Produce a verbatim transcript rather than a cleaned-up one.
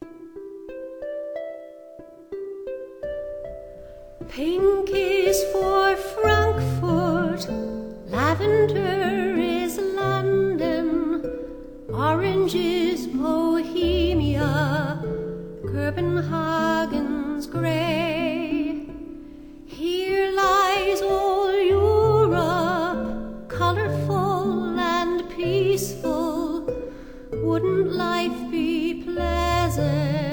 Pink is for Frankfurt, lavender is London, orange is Bohemia, Copenhagen's grey. Here lies all Europe, colourful and peaceful. Wouldn't life be pleasant